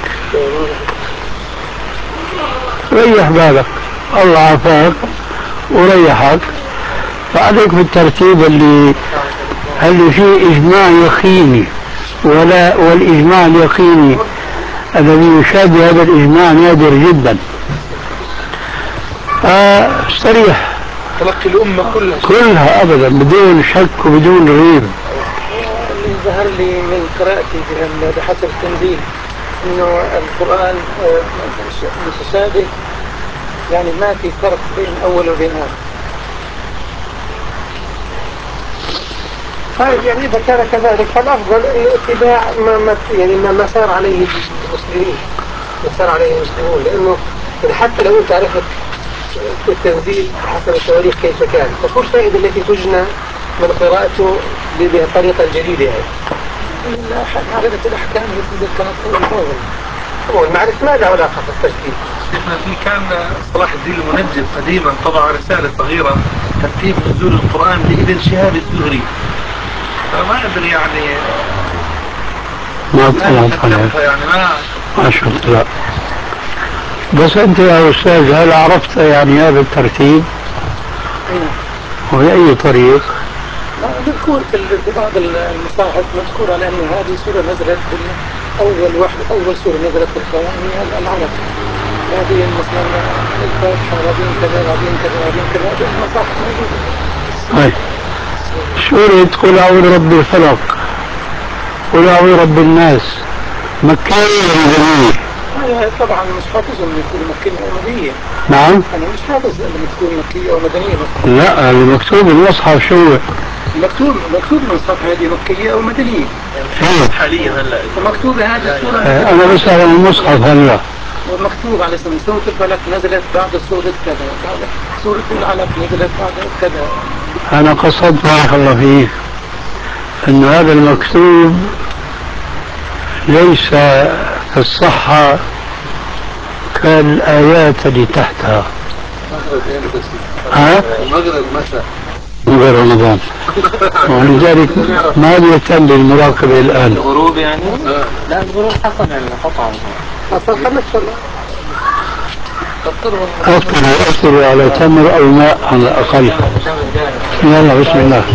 ريح بالك، الله عافاك وريحك، فعليك بالترتيب اللي اللي فيه إجماع يقيني، ولا والإجماع اليقيني الذي يشابه هذا الإجماع نادر جدا. فاستريح تلقي الأمة كلها كلها أبدا بدون شك وبدون ريب. اللي ظهر لي من قراءتي بحسب التنزيل إنه القرآن متشابه، يعني ما في فرق بين أول وبين آخر. طيب يعني إذا كان كذلك فالأفضل اتباع ما, ما يعني ما سار عليه المسلمين، ما سار عليه المسلمون، لأنه حتى لو أنت عرفت التنزيل حسب التواريخ كيف كان، فكل الفائدة التي تجنى من قراءته بطريقة جديدة يعني. معرفة الأحكام التي كانت أول أول معرفة ما له علاقة بالترتيب. شيخنا في كان صلاح الدين المنجد قديما طبع رسالة صغيرة ترتيب نزول القرآن لابن شهاب الزهري، فما أدري يعني ما طلعت عليه يعني ما ما شفت. لا بس أنت يا أستاذ هل عرفت يعني هذا الترتيب وبأي طريق؟ مذكور في بعض المصاحف مذكور على أن هذه سورة نزلت أول واحد أول سورة نزلت في القرآن هي العلق، بعدين مثلا الفاتحة، بعدين كذا بعدين كذا بعدين كذا، هذه المصاحف موجودة. هاي سورة قل أعوذ برب الفلق، قل أعوذ برب الناس، مكية ومدنية؟ طبعا مش حافظ أن يكون مكية أو مدنية. نعم أنا مش حافظ أن تكون مكية أو مدنية. لا المكتوب المصحف شو مكتوب مكتوب المصحف هذه مكية أو مدنية حاليا هلا ومكتوبة هذه السورة. أنا بسأل عن المصحف هلا. ومكتوب على اسم سورة الفلق نزلت بعد سورة كذا، بعد سورة العلق نزلت بعد كذا. أنا قصدت بارك الله فيك أن هذا المكتوب ليس في الصحة كالآيات اللي تحتها. ها؟ المغرب مساء من غير رمضان، ولذلك ما بيهتم بالمراقبة الآن. الغروب يعني؟ لا الغروب حصل يعني قطعا حصل خمس صلاة. أفطر أفطر على تمر أو ماء على الأقل. يلا بسم الله.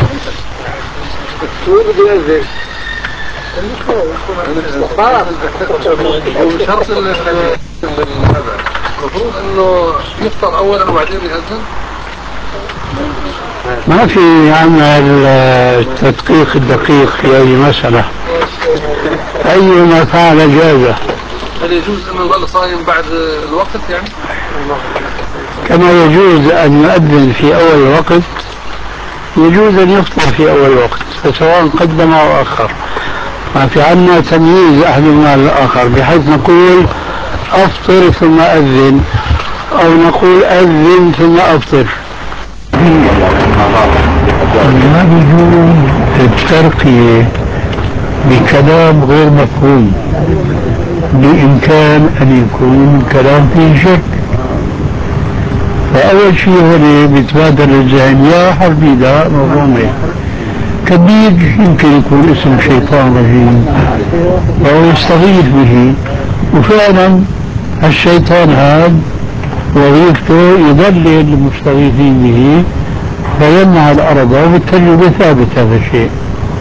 وشرط هذا المفروض انه يفطر اولا وبعدين يأذن. ما في عمل التدقيق الدقيق في أي مسألة، أي ما فعل جازه. هل يجوز انه يظل صايم بعد الوقت يعني؟ كما يجوز أن يؤذن في أول الوقت يجوز أن يفطر في أول الوقت، فسواء قدم أو أخر. ما في عنا تمييز أحدهما للآخر بحيث نقول أفطر ثم أذن، أو نقول أذن ثم أفطر. ما بيجوز الترقية بكلام غير مفهوم بإمكان أن يكون كلام فيه شك. فأول شيء هنا بيتبادر للذهن يا حربي لا مفهومه كبير، يمكن يكون اسم شيطان رجيم أو يستغيث به، وفعلا الشيطان هذا وظيفته يضلل المستغيثين به فيمنع الأرض، وبالتجربة ثابت هذا الشيء.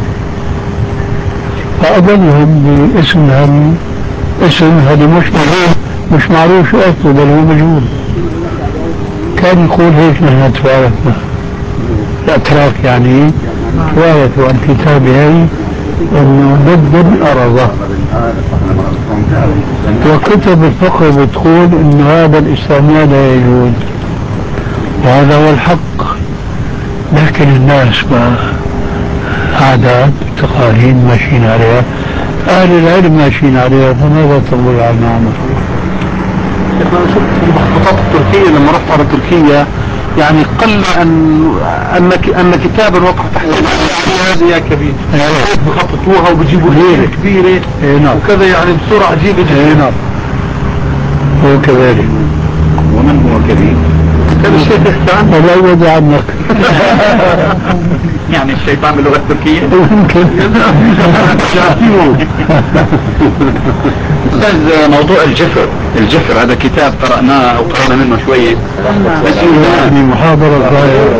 فأضلهم باسم هم اسم هذا مش معروف، مش معروف شو أصله، بل هو مجهول. كان يقول هيك نحن توارثنا الأتراك، يعني توارثوا عن كتابه أنه ضد الأرض، وكتب الفقه بتقول أنه هذا الإسلامية لا يجوز، وهذا هو الحق. لكن الناس ما عادات تقاليد ماشيين عليها، أهل العلم ماشيين عليها، فماذا تقول عن عمر؟ شفت المخطوطات التركية لما رحت على تركيا، يعني قل أن أن أن كتابا وقع تحت هذه يا كبير بخططوها وبيجيبوا ليلة كبيرة وكذا، يعني بصورة عجيبة جدا. هو كذلك. ومن هو كبير؟ كان الشيخ يحكي عنه ولا يود عنك. يعني الشيطان باللغة التركية يمكن. أستاذ، موضوع الجفر الجفر هذا كتاب قرأناه أو قرأنا منه شوية، بس يعني محاضرة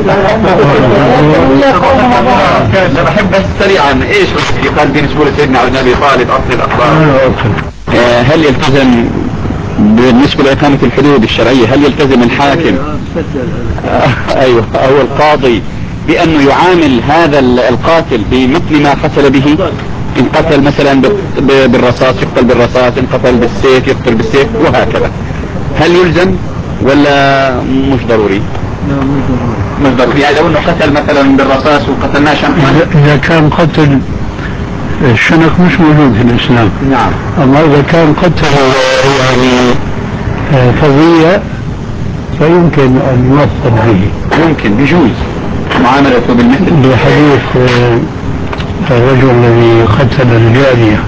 أنا بحب بس سريعا إيش قال بالنسبة لسيدنا علي بن أبي طالب أصل الأخبار؟ هل يلتزم بالنسبة لإقامة الحدود الشرعية، هل يلتزم الحاكم أيوة أو القاضي بأنه يعامل هذا القاتل بمثل ما قتل به؟ إن قتل مثلا بالرصاص يقتل بالرصاص، إن قتل بالسيف يقتل بالسيف، وهكذا. هل يلزم ولا مش ضروري؟ مش ضروري. يعني لو انه قتل مثلا بالرصاص وقتلناه شنقا، إذا كان قتل الشنق مش موجود في الإسلام. نعم. أما إذا كان قتل يعني فظيع فيمكن أن يوصل به، ممكن بيجوز معاملته بالمثل. بحديث الرجل الذي قتل الجارية،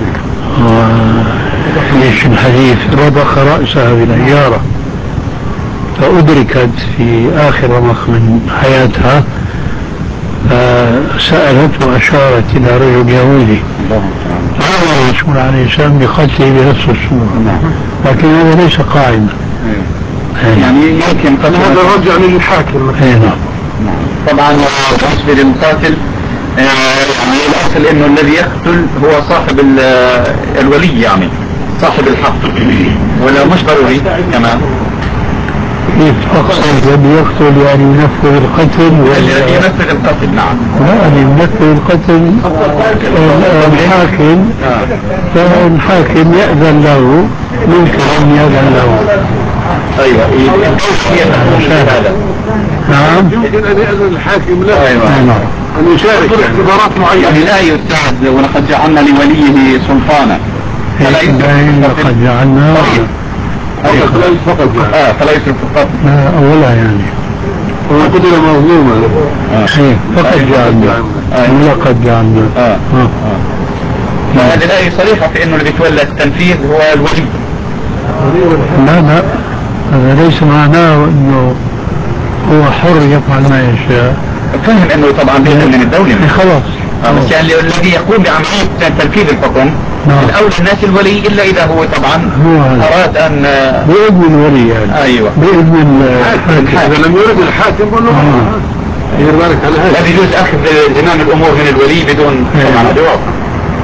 وليش الحديث ربخ رأسها بالحجارة فأدركت في آخر رمق من حياتها، فسألت وأشارت إلى رجل يهودي أمر الرسول عليه السلام بقتله بنفس الصورة، لكن هذا ليس قاعدة. يعني يمكن قتل هذا رجع للحاكم. نعم. طبعا بالنسبة للقاتل يعني الأصل إنه الذي يقتل هو صاحب الولي، يعني صاحب الحق، ولا مش ضروري كمان؟ أقصد الذي يقتل يعني ينفذ القتل، الذي ينفذ القتل. نعم. لا، يعني ينفذ القتل الحاكم، فالحاكم يأذن له، ممكن أن يأذن له. أيوة. هذا نعم. يمكن أن يأذن الحاكم له. أيوة. أن يشارك في اختبارات معينة. يعني لا يستعد ولقد جعلنا لوليه سلطانا. لقد جعلنا فقط اه فلا يسرف في القتل. أولا يعني هو قتل مظلوما. ايه فقد جعلنا لقد جعلنا. اه اه فهذه الآية صريحة في انه اللي بيتولى التنفيذ هو الولي. لا لا، هذا ليس معناه انه هو حر يفعل ما يشاء. فهم انه طبعا بيكون من الدولة. خلاص. آه بس يعني الذي يقوم بعملية تنفيذ الحكم الأول الناس الولي، إلا إذا هو طبعا هو أراد أن بإذن الولي يعني. أيوة بإذن الحاكم. إذا لم يرد الحاكم قل له دير بالك على هذا. لا يجوز أخذ زمام الأمور من الولي بدون طبعا جواب.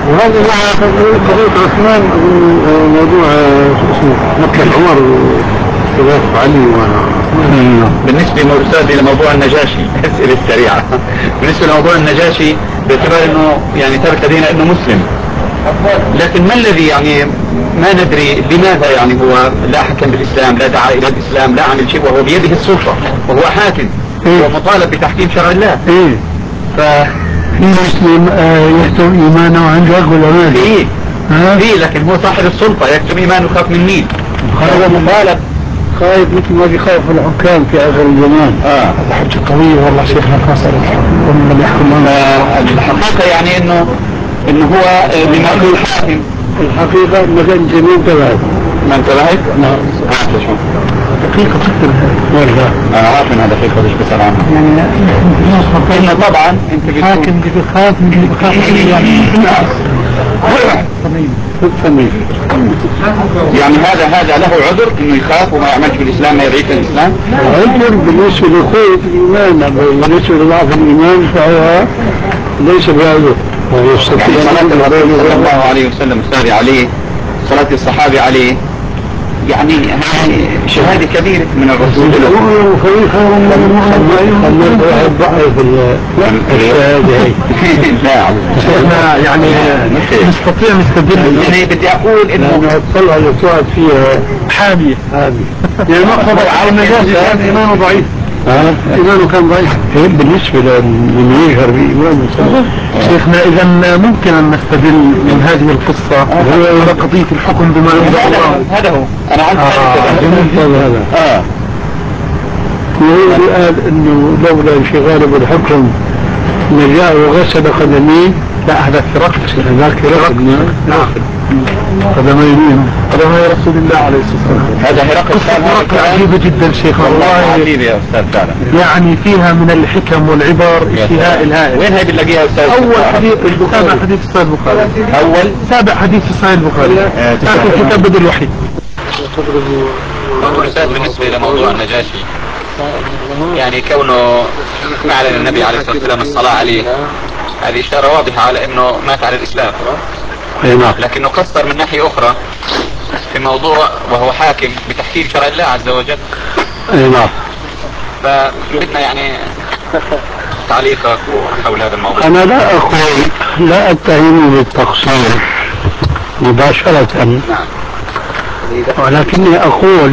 وهذا مع قضية عثمان موضوع مكة عمر وخلاف علي وعثمان. بالنسبة لمرساد إلى موضوع النجاشي أسئلة سريعة. بالنسبة لموضوع النجاشي باعتبار أنه يعني ترك دينه أنه مسلم، لكن ما الذي يعني ما ندري لماذا يعني هو لا حكم بالإسلام، لا دعا إلى الإسلام، لا عمل شيء، وهو بيده السلطة وهو حاكم ومطالب بتحكيم شرع الله. إيه ف في مسلم يكتم إيمانه عندك ولا ما؟ فيه فيه لكن هو صاحب السلطة يكتم إيمانه يخاف من مين؟ هو مطالب خايف مثل ما بيخاف الحكام في آخر الزمان. اه الحجة قوية والله شيخنا خاصة ومن يحكم. الحقيقة يعني إنه إنه هو بما هو الحاكم. الحقيقة ما كان جميل تبعه. ما انتبهت؟ نعم. عارف شو؟ دقيقة جدا والله. أنا عارف إنها دقيقة مش بسأل عنها. يعني إنه طبعا أنت الحاكم اللي بيخاف من اللي بيخاف عليه يعني. ثمين. يعني هذا هذا له عذر إنه يخاف وما يعملش بالإسلام، ما يعيش الإسلام. عذر بالنسبة لقوة الإيمان، بالنسبة لضعف الإيمان فهو ليس بعذر. يعني صلاة الرسول صلى الله عليه وسلم الساري عليه، صلاة الصحابة عليه، يعني هذه شهادة كبيرة من الرسول له. لا يعني نستطيع نستدل. يعني بدي أقول إنه طلع الأصوات فيها حامية حامية. يعني مقصد على النجاسة إيمانه ضعيف. إيمانه كان ضعيف. بالنسبة لمن يجهر بإيمانه شيخنا، إذا ممكن أن نستدل من هذه القصة على قضية الحكم بما أنزل الله. هذا هو أنا عارف هذا. آه. يقول قال إنه لولا انشغاله بالحكم لجاء وغسل قدميه. لا هذا في رقص هذاك رقص. نعم. قدم يمين قدم رسول الله عليه الصلاة والسلام. هذا هرقل قصة عجيبة جدا شيخ والله عجيبة يا أستاذ فعلا. يعني فيها من الحكم والعبر اشتهاء الهائل. وين هاي بنلاقيها أستاذ؟ أول حديث سابع حديث في صحيح البخاري. أول سابع حديث في صحيح البخاري. آخر كتاب بدء الوحي. أستاذ بالنسبة لموضوع النجاشي، يعني كونه أعلن النبي عليه الصلاة والسلام الصلاة عليه، هذه إشارة واضحة على أنه مات على الإسلام. لكنه قصر من ناحية أخرى في موضوع وهو حاكم بتحكيم شرع الله عز وجل. نعم. فبدنا يعني تعليقك حول هذا الموضوع. أنا لا أقول لا أتهم بالتقصير مباشرة، ولكني أقول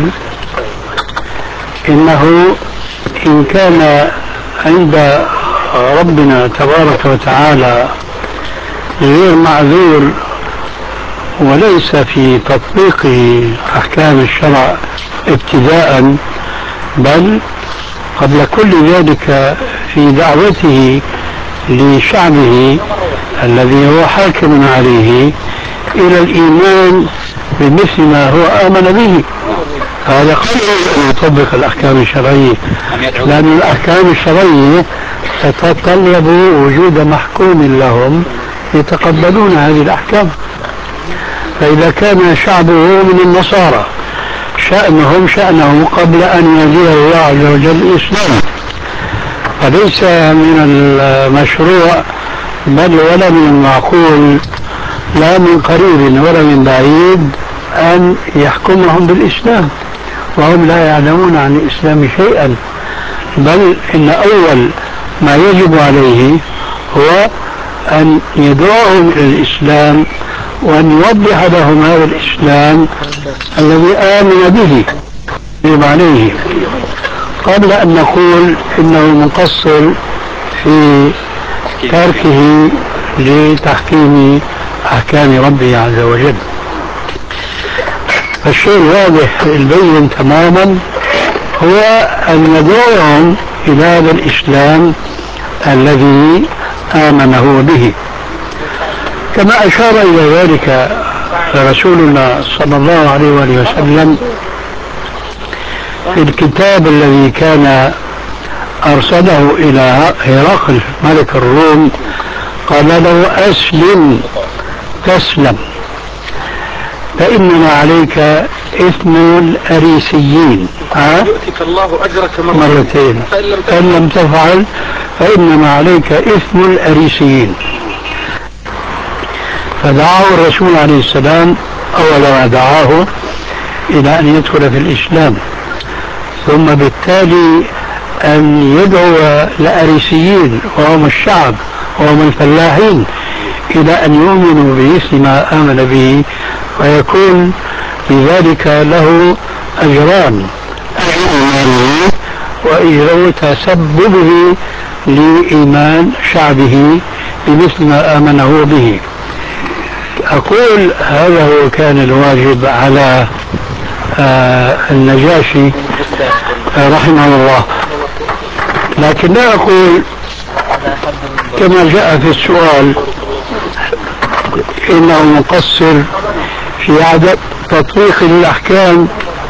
إنه إن كان عند ربنا تبارك وتعالى غير معذور وليس في تطبيق أحكام الشرع ابتداء، بل قبل كل ذلك في دعوته لشعبه الذي هو حاكم عليه إلى الإيمان بمثل ما هو آمن به، هذا قبل أن يطبق الأحكام الشرعية، لأن الأحكام الشرعية تتطلب وجود محكوم لهم يتقبلون هذه الأحكام. فإذا كان شعبه من النصارى شأنهم شأنه قبل أن يهديه الله عز وجل الإسلام، فليس من المشروع بل ولا من المعقول لا من قريب ولا من بعيد أن يحكمهم بالإسلام وهم لا يعلمون عن الإسلام شيئا، بل إن أول ما يجب عليه هو أن يدعوهم إلى الإسلام وأن يوضح لهم هذا الإسلام الذي آمن به يجب عليه، قبل أن نقول إنه مقصر في تركه لتحكيم أحكام ربه عز وجل. فالشيء الواضح البين تماما هو أن ندعوهم إلى هذا الإسلام الذي آمنه به، كما أشار إلى ذلك رسولنا صلى الله عليه وآله وسلم في الكتاب الذي كان أرسله إلى هرقل ملك الروم، قال له أسلم تسلم فإنما عليك إثم الأريسيين. يؤتك الله أجرك مرتين، فإن لم تفعل فإنما عليك إثم الأريسيين. فدعاه الرسول عليه السلام أول ما دعاه إلى أن يدخل في الإسلام، ثم بالتالي أن يدعو الأريسيين وهم الشعب وهم الفلاحين إلى أن يؤمنوا بمثل ما آمن به، ويكون بذلك له أجران: أجر إيمانه وأجر تسببه لإيمان شعبه بمثل ما آمنه به. أقول هذا هو كان الواجب على آه النجاشي رحمه الله، لكن لا أقول كما جاء في السؤال إنه مقصر في عدم تطبيق الأحكام،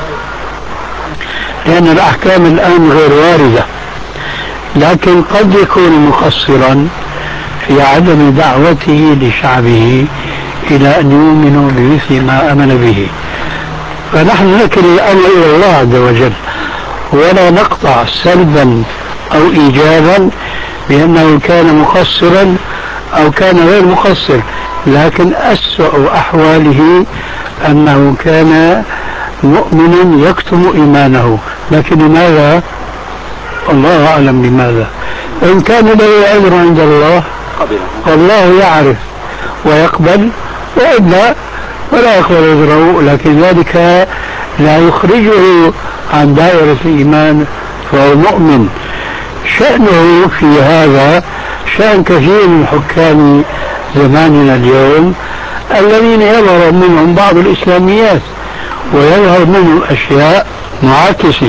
لأن الأحكام الآن غير واردة، لكن قد يكون مقصرا في عدم دعوته لشعبه إلى أن يؤمنوا بمثل ما آمن به. فنحن نكل الأمر إلى الله عز وجل، ولا نقطع سلبا أو إيجابا بأنه كان مقصرا أو كان غير مقصر، لكن أسوأ أحواله أنه كان مؤمنا يكتم إيمانه. لكن لماذا؟ الله أعلم لماذا. إن كان له عذر عند الله والله يعرف ويقبل، وإلا ولا يقبل عذره، لكن ذلك لا يخرجه عن دائرة الإيمان، فهو مؤمن. شأنه في هذا شأن كثير من حكام زماننا اليوم الذين يظهر منهم بعض الإسلاميات ويظهر منهم أشياء معاكسة،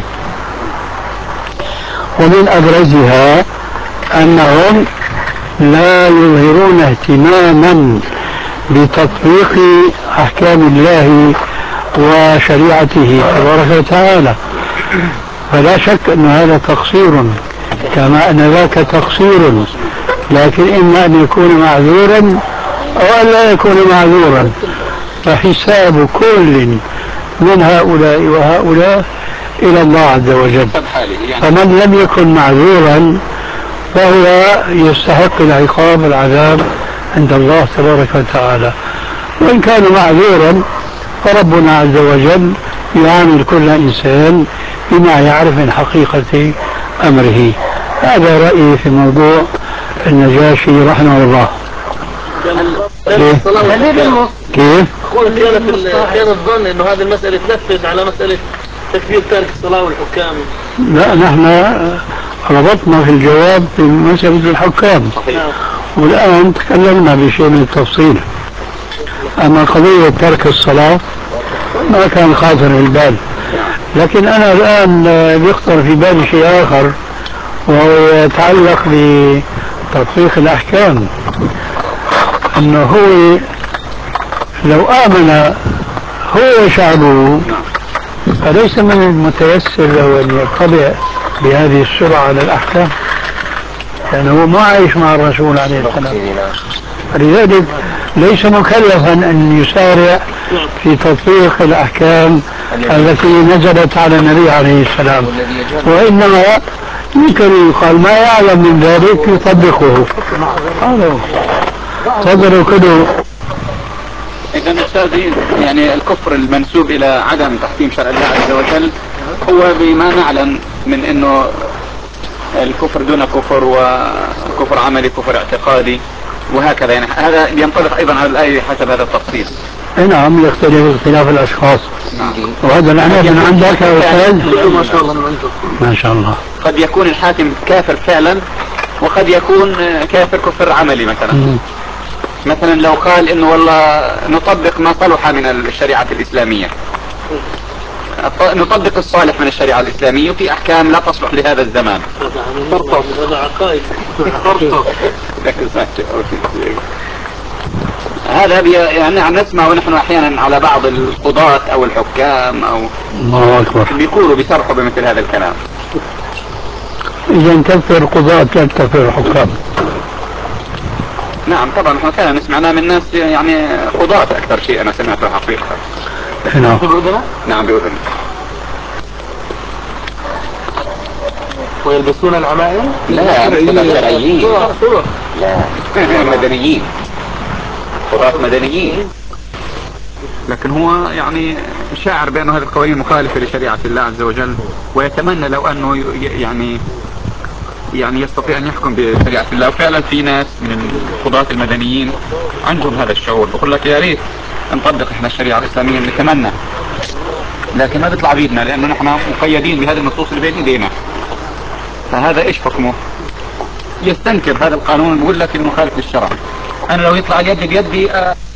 ومن أبرزها أنهم لا يظهرون اهتماما بتطبيق أحكام الله وشريعته تبارك وتعالى. فلا شك أن هذا تقصير، كما أن ذاك تقصير، لكن إما أن يكون معذورا أو أن لا يكون معذورا، فحساب كل من هؤلاء وهؤلاء إلى الله عز وجل. فمن لم يكن معذورا فهو يستحق العقاب والعذاب عند الله تبارك وتعالى، وإن كان معذورا فربنا عز وجل يعامل كل إنسان بما يعرف من حقيقة أمره. هذا رأيي في موضوع النجاشي رحمه الله. كيف؟ كيف؟ كان الظن انه هذه المسألة تنفذ على مسألة تكفير تارك الصلاة والحكام. لا، نحن ربطنا في الجواب في مسألة الحكام، والآن تكلمنا بشيء من التفصيل. أما قضية ترك الصلاة ما كان خاطر في البال، لكن أنا الآن بيخطر في بالي شيء آخر، وهو يتعلق بتطبيق الأحكام. أنه هو لو آمن هو وشعبه فليس من المتيسر له أن يطلع بهذه السرعة على الأحكام، لأنه هو ما عايش مع الرسول عليه السلام، لذلك ليس مكلفا أن يسارع في تطبيق الأحكام التي نزلت على النبي عليه السلام، وإنما يمكن يقال ما يعلم من ذلك يطبقه. هذا تفضلوا كله. إذا أستاذ، يعني الكفر المنسوب إلى عدم تحكيم شرع الله عز وجل هو بما نعلم من أنه الكفر دون كفر، وكفر عملي، كفر اعتقادي، وهكذا. يعني هذا ينطبق أيضا على الآية حسب هذا التفصيل. نعم، يختلف اختلاف الأشخاص. نعم. وهذا العنف من عندك يا أستاذ؟ ما شاء الله من عندك. ما شاء الله. قد يكون الحاكم كافر فعلا، وقد يكون كافر كفر عملي. مثلا م. مثلا لو قال انه والله نطبق ما صلح من الشريعة الإسلامية، نطبق الصالح من الشريعة الإسلامية في أحكام لا تصلح لهذا الزمان. هذا عقائد. هذا يعني نسمع ونحن أحيانا على بعض القضاة أو الحكام أو الله أكبر بيقولوا بيصرحوا بمثل هذا الكلام. إذا كفر القضاة لا تكفر الحكام. نعم طبعا، احنا كان نسمعنا من ناس يعني قضاة أكثر شيء أنا سمعته حقيقة. نعم. نعم بأذن. ويلبسون العمائم؟ لا، شرعيين. لا، مدنيين. قضاة مدنيين، لكن هو يعني شاعر بأنه هذه القوانين مخالفة لشريعة الله عز وجل، ويتمنى لو أنه يعني يعني يستطيع أن يحكم بشريعة الله. وفعلا في ناس من القضاة المدنيين عندهم هذا الشعور، بقول لك يا ريت نطبق احنا الشريعة الإسلامية، نتمنى، لكن ما بيطلع بيدنا لأنه نحن مقيدين بهذه النصوص اللي بين ايدينا. فهذا ايش حكمه؟ يستنكر هذا القانون ويقول لك انه مخالف للشرع. انا لو يطلع اليد بيدي